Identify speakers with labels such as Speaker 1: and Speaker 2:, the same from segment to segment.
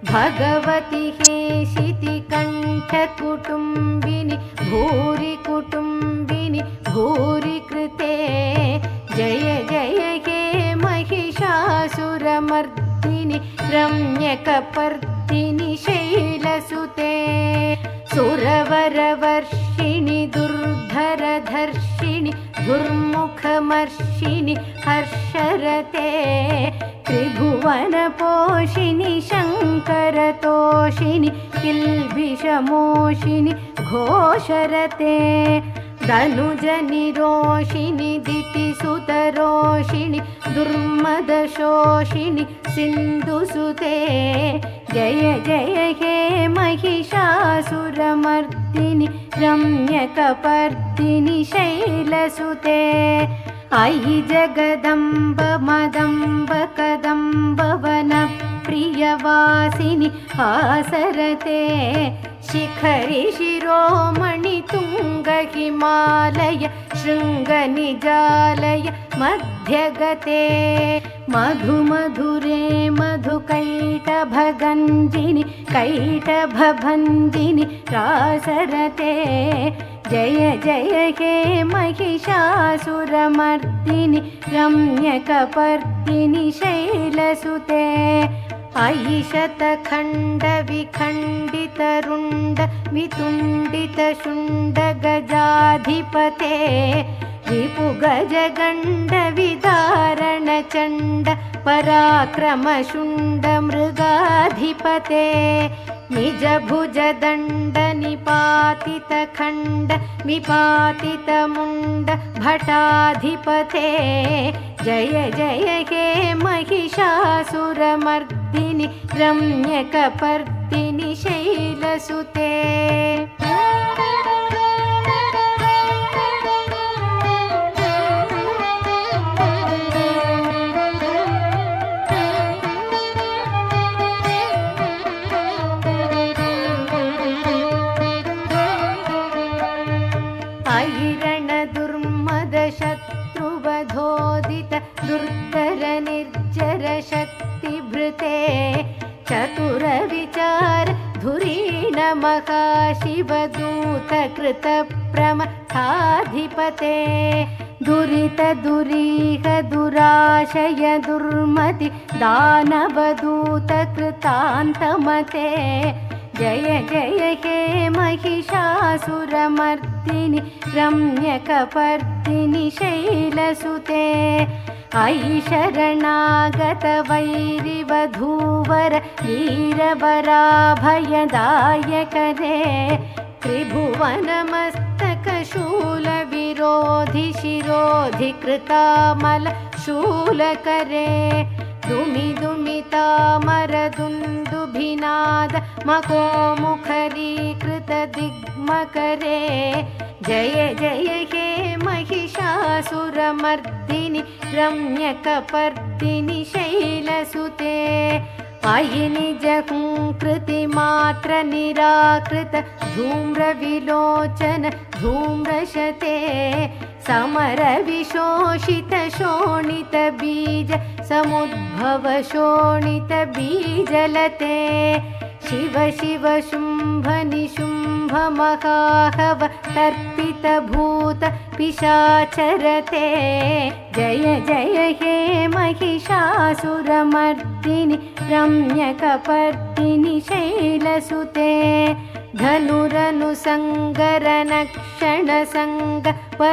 Speaker 1: भगवति हेशिति कण्ठकुटुम्बिनि भूरि कुटुम्बिनि भूरि कृते जय जय हे महिषासुरमर्दिनि रम्यकपर्दिनि शैलसुते सुरवरवर्षिणि दुर्धरधर्षिणि दुर्मुखमर्षिणि हर्षरते त्रिभुवनपोषिणि शङ्करतोषिणि किल्बिषमोषिणि घोषरते धनुजनिरोषिणि दितिसुतरोषिणि दुर्मदशोषिणि सिन्धुसुते जय जय हे महिषासुरमर्दिनि रम्यकपर्दिनि शैलसुते अयि जगदम्ब मदम्ब कदम्ब वनप्रियवासिनि हासरते शिखरि शिरोमणि तुङ्ग हिमालय शृङ्गनिजालय मध्यगते मधुमधुरे मधुकैटभगञ्जिनि कैटभभञ्जिनि रासरते जय जय हे महिषासुरमर्दिनि रम्यकपर्दिनि शैलसुते अयि शतखण्डविखण्डितरुण्ड वितुण्डितशुण्ड गजाधिपते रिपुगजगण्ड विदारणचण्ड पराक्रमशुण्ड मृगाधिपते निजभुजदण्ड निपातितखण्ड विपातितमुण्ड भटाधिपते जय जय हे महिषासुरमर्दिनि रम्यकपर्दिनि शैलसुते शत्रुवधोदित दुर्धर निर्जर शक्तिभृते चतुरविचार धुरीण महाशिवदूत कृतप्रमथाधिपते दुरित दुरीह दुराशय दुर्मति दानवदूत कृतान्तमते जय जय हे महिषासुरमर्दिनि रम्यकपर्दिनि शैलसुते अयि शरणागत वैरिवधूवर वीरवराभयदायकरे त्रिभुवनमस्तकशूलविरोधि शिरोधि कृतामल शूलकरे दुमिदुमितामरदुन्दुभिनाद मकोमुखरीकृत दिग्मकरे जय जय हे महिषासुरमर्दिनि रम्यकपर्दिनि शैलसुते अयि निजहुङ्कृतिमात्र निराकृत धूम्रविलोचन धूम्रशते समरविशोषित शोणित बीज समुद्भव शोणित बीजलते शिव शिव शुम्भ निशुम्भ महाहव तर्पित भूत पिशाचरते जय जय हे महिषासुरमर्दिनि रम्यकपर्दिनि शैलसुते धनुरनुसङ्गरनक्षणसङ्ग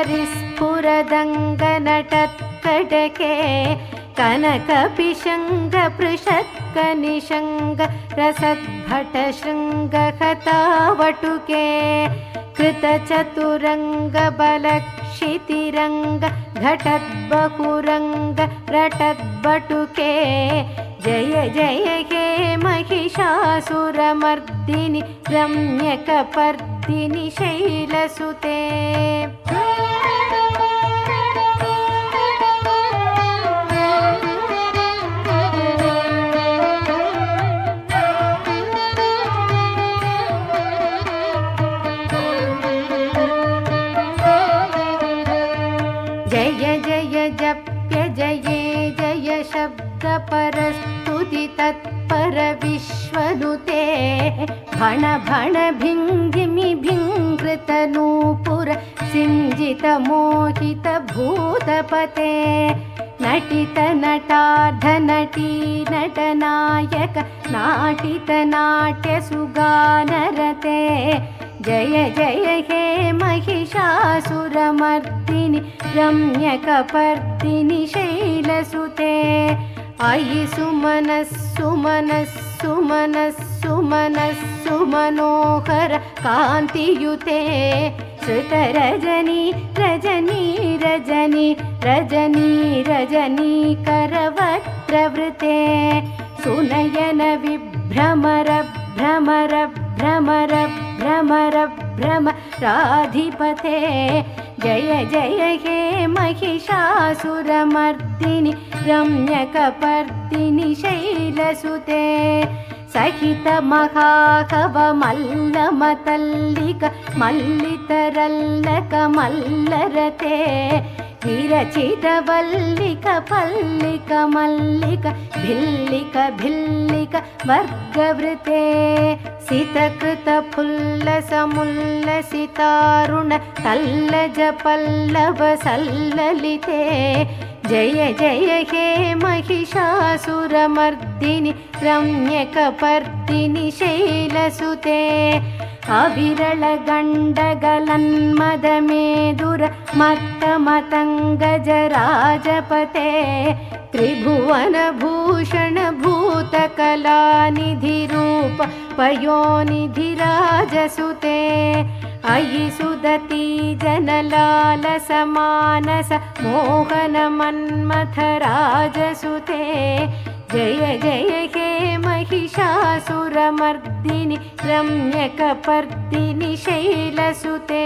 Speaker 1: परिस्फुरदङ्गनटत्कटके कनकपिशङ्ग पृषत्कनिशङ्ग रसद्भटशृङ्गहतावटुके कृतचतुरङ्ग बलक्षितिरङ्ग घटद्बहुरङ्ग रटद्बटुके जय जय हे महिषासुरमर्दिनि रम्यकपर्दिनि शैलसुते जय जय जप्य जये जय शब्द परस्तुति स्तुति तत्पर विश्वनुते भण भण भिङ्गिमि भिङ्कृत नूपुर सिञ्जित मोहित भूतपते नटित नटार्ध नटी नटनायक नाटित नाट्य सुगानरते जय जय हे महिषासुरमर्दिनि रम्यकपर्दिनि शैलसुते अयि सुमनस्सुमनस्सुमनस्सुमनस्सुमनोहर कान्तियुते श्रुतरजनी रजनी रजनी रजनी रजनी करवक्त्रवृते सुनयन विभ्रमर भ्रमर भ्रमर भ्रमर भ्रमराधिपते जय जय हे महिषासुरमर्दिनि रम्यकपर्दिनि शैलसुते सहित महाकव मल्लमतल्लिक मल्लितरल्लक मल्लरते विरचित वल्लिक पल्लिक मल्लिक भिल्लिक भिल्लिक वर्गवृते सितकृत फुल्लसमुल्लसितारुण तल्लज पल्लव सल्ललिते जय जय हे महिषासुरमर्दिनि रम्यकपर्दिनि शैलसुते अविरल गण्डगलन्मदमेदुर मत्तमतङ्गजराजपते त्रिभुवनभूषण भूतकलानिधिरूप पयोनिधिराजसुते अयि सुदती जनलालसमानस मोहनमन्मथराजसुते जय जय हे महिषासुरमर्दिनि रम्यकपर्दिनि शैलसुते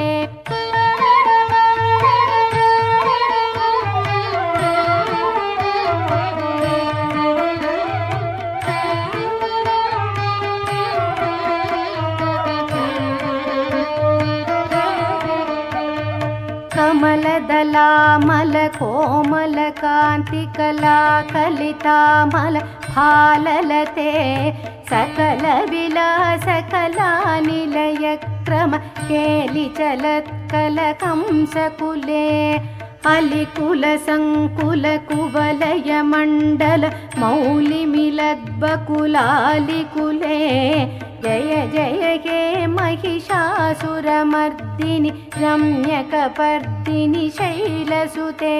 Speaker 1: कमलदलामल कोमल कान्तिकला कलितामल फाललते सकल विलास कला निलय क्रम केलिचलत्कल कंसकुले अलिकुल संकुल कुवलय मंडल मौलिमिलद्बकुलालिकुले जय जय हे महिषासुरमर्दिनि रम्यकपर्दिनि शैलसुते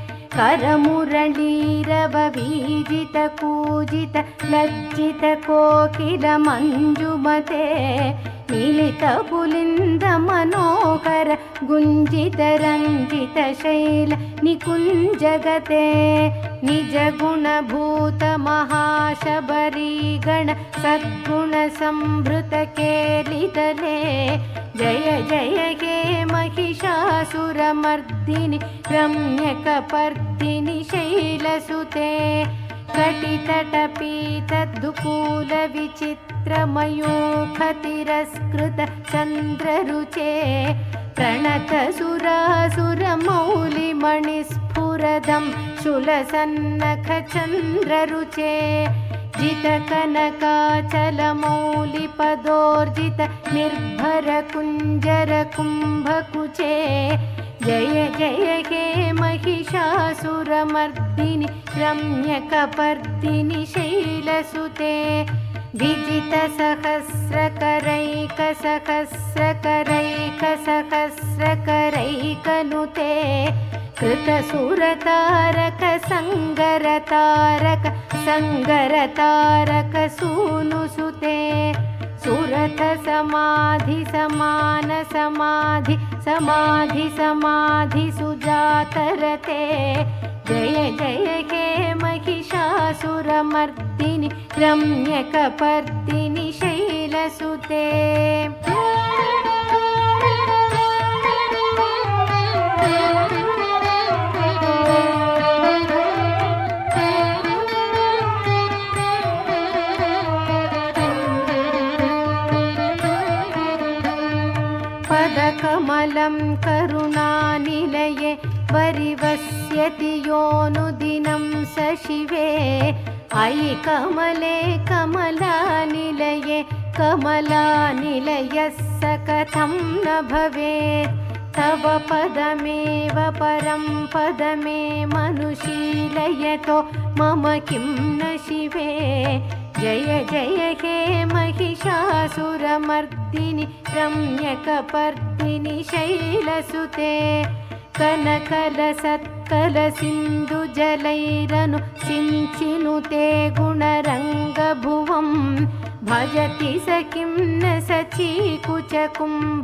Speaker 1: करमुरलीरव बीजित कूजित लज्जित कोकिल मंजुमते मिलित पुलिंद मनोहर गुंजित रंजित शैल निकुंजगते निज गुण भूत महाशबरी गण सद्गुण संभृत केलितले जय जय हे महिषासुरमर्दिनि रम्यकपर्दिनि शैलसुते कटितटपीतद्दुकूल विचित्रमयूखतिरस्कृत चन्द्ररुचे प्रणत सुरासुरमौलिमणिस्फुरदं शूलसन्नख चन्द्ररुचे जितकनकाचलमौलिपदोर्जित निर्भर कुञ्जर कुम्भकुचे जय जय हे महिषासुरमर्दिनि रम्यकपर्दिनि शैलसुते विजित सहस्रकरैक सहस्रकरैक सहस्रकरैकनुते कृत सुरतारक संगरतारक संगरतारक सूनुसुते सुरथ समाधि समान समाधि समाधि समाधि सुजातरते जय जय हे महिषासुरमर्दिनि रम्यकपर्दिनि शैलसुते पदकमलं करुणानिलये परिवस्यति योऽनुदिनं स शिवे अयि कमले कमलानिलये कमलानिलयः स कथं न भवेत् तव पदमेव परं पदमे मनुशीलयतो मम किं न शिवे जय जय हे महिषासुरमर्दिनि रम्यकपर्दिनि शैलसुते कनकलसत्कलसिन्धुजलैरनु सिञ्चिनुते गुणरङ्गभुवं भजति स किं न सचीकुचकुम्भ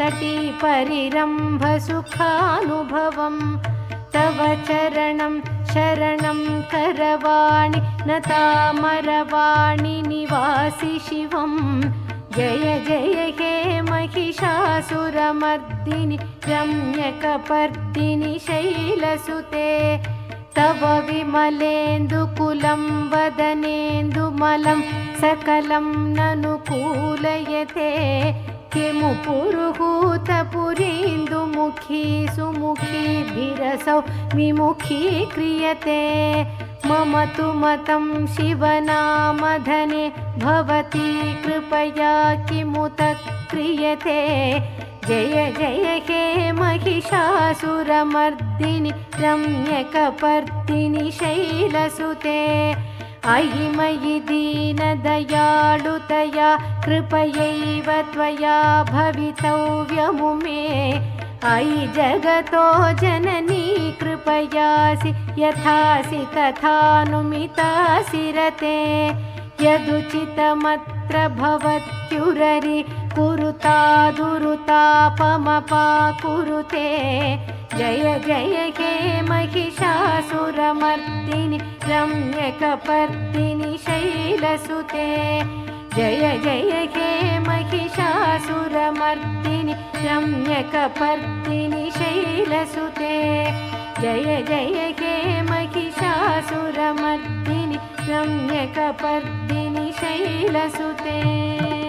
Speaker 1: तटीपरिरम्भसुखानुभवं तव चरणं शरणं करवाणि न तामरवाणि निवासि शिवं जय जय हे महिषासुरमर्दिनि रम्यकपर्दिनि शैलसुते तव विमलेन्दुकुलं वदनेन्दुमलं सकलं ननुकूलयते किमु पुरुहूतपुरीन्दुमुखी सुमुखीभिरसौ विमुखी क्रियते मम तु मतं शिवनामधने भवती कृपया किमुत क्रियते जय जय हे महिषासुरमर्दिनि रम्यकपर्दिनि शैलसुते अयि मयि दीनदयाळुतया कृपयैव त्वया भवितव्यमुमे अयि जगतो जननी कृपयासि यथासि तथानुमितासि रते यदुचितमत्र भवत्युररि कुरुतादुरुतापमपाकुरुते जय जय हे महिषासुरमर्दिनि रम्यकपर्दिनि शैलसुते जय जय हे महिषासुरमर्दिनि रम्यकपर्दिनि शैलसुते जय जय हे महिषासुरमर्दिनि रम्यकपर्दिनि शैलसुते।